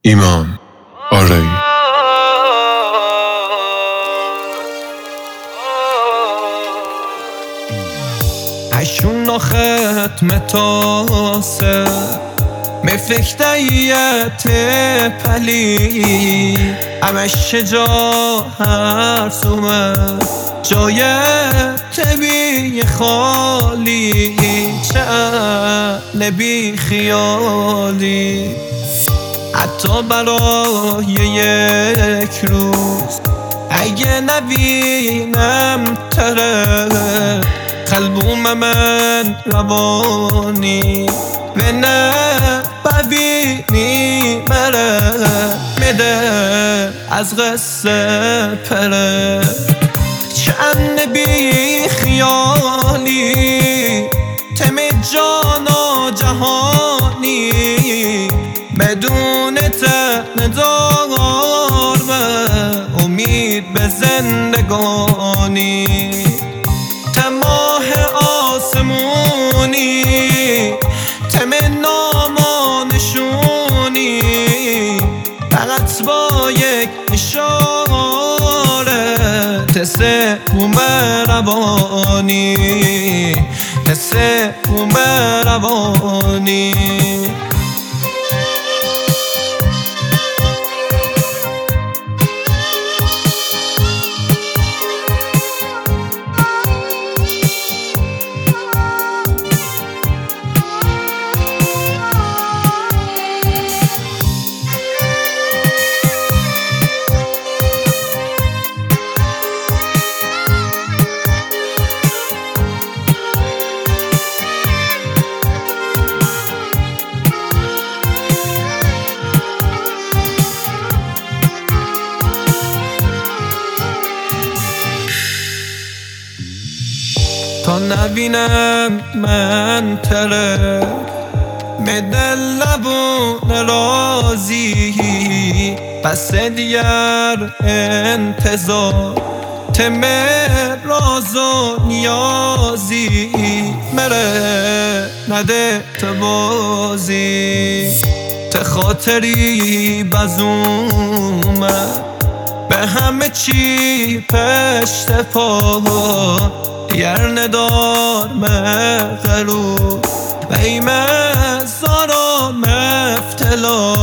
ایمان آرایی. عشون ختم تاسه مفکتیت پلی همش جا حرف اومد جای تبی خالی چه بی خیالی حتی برای یک روز اگه نبینم تره قلبوم من روانی و نه ببینی مره میده از قصه پره چند بی خیالی تم جان و جهانی بدون تن دار و امید به زندگانی تماه آسمونی تم نامانشونی فقط با یک اشاره تسه روانی تسه روانی تا نبینم من تره به دل لبون رازی پس دیگر انتظار تم راز و نیازی مره نده تبازی ته خاطری بزومه به همه چی پشت پا گر ندار مغلو و ایمه زارا مفتلا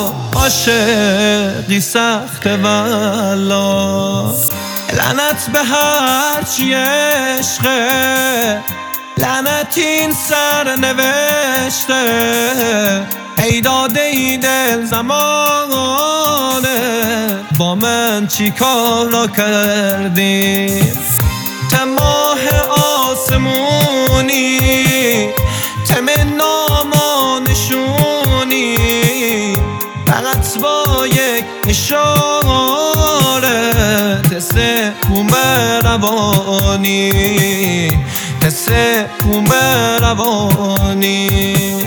عاشقی سخت والا لعنت به هرچی عشقه لعنت این سر نوشته ای داده ای دل زمانه با من چی کارا کردی تماه آسمونی تم نامانشونی فقط با یک اشاره تسه روانی تسه روانی